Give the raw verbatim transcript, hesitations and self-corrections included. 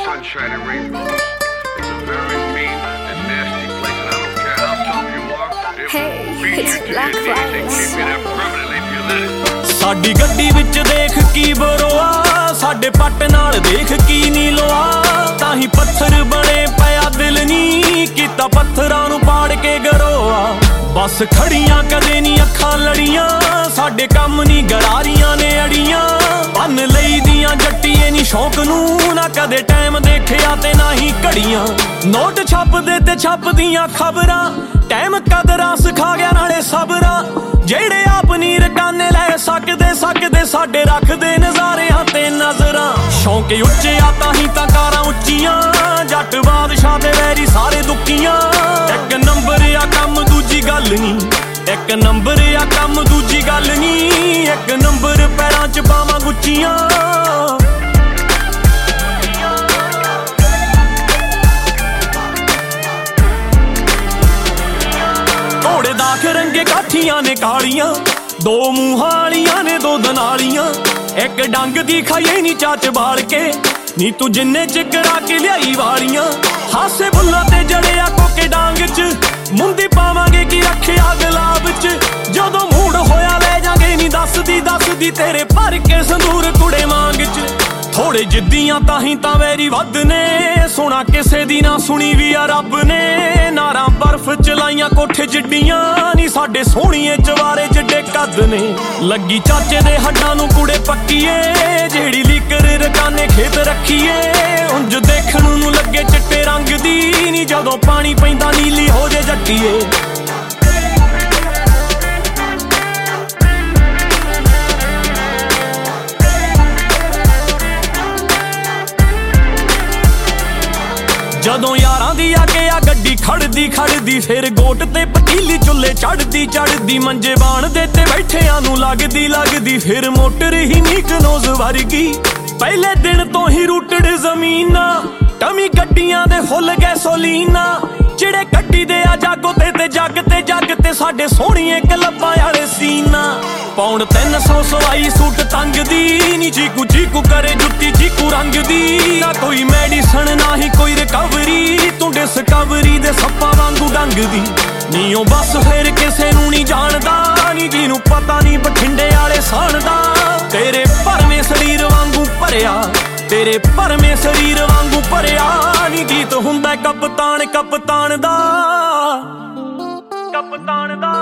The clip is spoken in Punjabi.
sunshine and rainbows. It's a very mean and nasty place, and I don't care how tough you are. It Hey, will beat it's you to Black your knees and Friday. keep you there permanently if you let it. ਸਾਡੀ ਗੱਡੀ ਵਿੱਚ ਦੇਖ ਕੀ ਬਰੋਆ, ਸਾਡੇ ਪੱਟ ਨਾਲ ਦੇਖ ਕੀ ਨੀ ਲੋਆ। ਤਾਂ ਹੀ ਪੱਥਰ ਬਣੇ ਪਿਆ ਦਿਲ ਨੀ ਕੀਤਾ ਪੱਥਰਾਂ ਨੂੰ ਪਾੜ ਕੇ ਗਰੋਆ। ਬਸ ਖੜੀਆਂ ਕਦੇ ਨੀ ਅੱਖਾਂ ਲੜੀਆਂ, ਸਾਡੇ ਕੰਮ ਨੀ ਗਰਾਰੀਆਂ ਨੇ ਅੜੀਆਂ। ਬੰਨ ਲਈ ਦੀਆਂ ਜੱਟੀਏ ਨੀ ਸ਼ੌਕ ਨੂੰ, ਨਾ ਕਦੇ ਟਾਈਮ ਦੇਖਿਆ ਤੇ ਨਾ ਹੀ ਘੜੀਆਂ। ਨੋਟ ਛਾਪਦੇ ਤੇ ਛਾਪਦੀਆਂ ਖਬਰਾਂ, ਟਾਈਮ ਕਦਰਾਂ ਸਿਖਾ ਗਿਆ ਨਾਲੇ ਸਬਰਾਂ। ਜਿਹੜੇ ਆਪ ਨੀ ਰਕਾਨੇ ਲੈ ਸਕਦੇ ਸਕਦੇ ਸਾਡੇ ਰੱਖਦੇ ਨਜ਼ਾਰਿਆਂ ਤੇ ਨਜ਼ਰਾਂ। ਸ਼ੌਂਕ ਉੱਚਿਆ ਤਾਂ ਹੀ ਤਾਂ ਕਾਰਾਂ ਉੱਚੀਆਂ, ਜੱਟ ਬਾਦਸ਼ਾਹ ਦੇ ਵੈਰੀ ਸਾਰੇ ਦੁੱਕੀਆਂ। ਇੱਕ ਨੰਬਰ ਆ ਕੰਮ ਦੂਜੀ ਗੱਲ ਨੀ, ਇੱਕ ਨੰਬਰ ਆ ਕੰਮ ਦੂਜੀ ਗੱਲ ਨੀ। ਇੱਕ ਨੰਬਰ ਪੈਰਾਂ ਚ ਪਾਵਾਂ ਗੁੱਚੀਆਂ। ਘੋੜੇ ਦਾਖ ਰੰਗੇ ਕਾਠੀਆਂ ਨੇ ਕਾਲੀਆਂ, ਦੋ ਮੂੰਹਾਂ ਵਾਲੀਆਂ ਨੇ ਦੋ ਦਨਾਲੀਆਂ। ਇੱਕ ਡੰਗ ਦੀ ਖਾਈਏ ਨੀ ਚਾਚ ਬਾਲ ਕੇ, ਨੀ ਤੂੰ ਜਿੰਨੇ ਚ ਕਰਾ ਕੇ ਲਿਆਈ ਵਾਲੀਆਂ। ਹਾਸੇ ਬੁੱਲਾਂ ਤੇ ਜੜਿਆ ਕੋਕੇ ਡਾਂਗ ਚ, ਮੁੰਦੀ ਪਾਵਾਂਗੇ ਕੀ ਰੱਖਿਆ ਗੁਲਾਬ ਚ। ਜਦੋਂ ਮੂਡ ਹੋਇਆ ਲੈ ਜਾਗੇ ਨੀ ਦੱਸਦੀ ਦੱਸਦੀ ਤੇਰੇ ਭਰ ਕੇ ਸੰਦੂਰ ਕੁੜੇ ਮੰਗ ਚ। ਥੋੜੇ ਜਿੱਦੀਆਂ ਤਾਂ ਹੀ ਤਾਂ ਵੈਰੀ ਵੱਧ ਨੇ, ਸੁਣਾ ਕਿਸੇ ਦੀ ਨਾ ਸੁਣੀ ਵੀ ਆ ਰੱਬ ਨੇ। ਨਾਰਾਂ ਬਰਫ਼ ਚਲਾਈਆਂ ਕੋਠੇ ਜਿੱਡੀਆਂ, ਨੀ ਸਾਡੇ ਸੋਹਣੀਏ ਚਵਾਰੇ ਜਿੱਡੇ ਕੱਦ ਨੇ। ਲੱਗੀ ਚਾਚੇ ਦੇ ਹੱਡਾਂ ਨੂੰ ਕੁੜੇ ਪੱਕੀਏ, ਜਿਹੜੀ ਲੀਕਰ ਰਕਾਨੇ ਖੇਤ ਰੱਖੀਏ। ਉਂਝ ਦੇਖਣ ਨੂੰ ਲੱਗੇ ਚਿੱਟੇ ਰੰਗ ਦੀ, ਨੀ ਜਦੋਂ ਪਾਣੀ ਪੈਂਦਾ ਨੀਲੀ ਹੋ ਜੇ ਜੱਟੀਏ। ਜਦੋਂ ਯਾਰਾਂ ਦੀ ਆ ਕੇ ਆ ਗੱਡੀ ਖੜਦੀ ਖੜਦੀ, ਫਿਰ ਗੋਟ ਤੇ ਪਤੀਲੀ ਚੁੱਲੇ ਚੜਦੀ ਚੜਦੀ। ਮੰਜੇ ਬਾਣਦੇ ਤੇ ਬੈਠਿਆਂ ਨੂੰ ਲੱਗਦੀ ਲੱਗਦੀ, ਫਿਰ ਮੋਟਰ ਹੀ ਮੀਕਨੋਜ਼ ਵਰਗੀ। ਪਹਿਲੇ ਦਿਨ ਤੋਂ ਹੀ ਰੂਟਡ ਜ਼ਮੀਨਾਂ, ਟਮੀ ਗੱਡੀਆਂ ਦੇ ਫੁੱਲ ਗੈਸੋਲੀਨਾ। ਜਿਹੜੇ ਗੱਡੀ ਦੇ ਆ ਜਾਗੋ ਤੇ ਤੇ ਜੱਗ ਤੇ ਜੱਗ ਤੇ ਸਾਡੇ ਸੋਹਣੀਏ ਕਲੱਬਾਂ ਵਾਲੇ ਸੀਨਾ। ਪੌਂਡ ਤਿੰਨ ਸੌ ਸਵਾਈ ਸੂਟ ਤੰਗ ਦੀ, ਨੀ ਚੀਕੂ ਚੀਕੂ ਕਰੇ ਜੁੱਤੀ ਚੀਕੂ ਰੰਗ ਦੀ। ਨਾ ਕੋਈ ਮੈਡੀਸਨ ਨਾ ਹੀ ਕੋਈ ਰਿਕਵਰੀ, ਤੂੰ ਡਿਸਕਵਰੀ ਦੇ ਸੱਪਾਂ ਵਾਂਗੂ ਡੰਗ ਦੀ। ਨੀ ਉਹ ਬਸ ਫਿਰ ਕਿਸੇ ਨੂੰ ਨੀ ਜਾਣਦਾ, ਨੀ ਜਿਹਨੂੰ ਪਤਾ ਨੀ ਬਠਿੰਡੇ ਵਾਲੇ ਸਾਣ ਦਾ। ਤੇਰੇ ਭਰਵੇਂ ਸਰੀਰ ਵਾਂਗੂ ਭਰਿਆ, ਤੇਰੇ ਭਰਵੇਂ ਸਰੀਰ ਵਾਂਗੂ ਭਰਿਆ। ਨੀ ਗੀਤ ਹੁੰਦਾ ਕਪਤਾਨ ਕਪਤਾਨ ਦਾ, ਕਪਤਾਨ ਦਾ।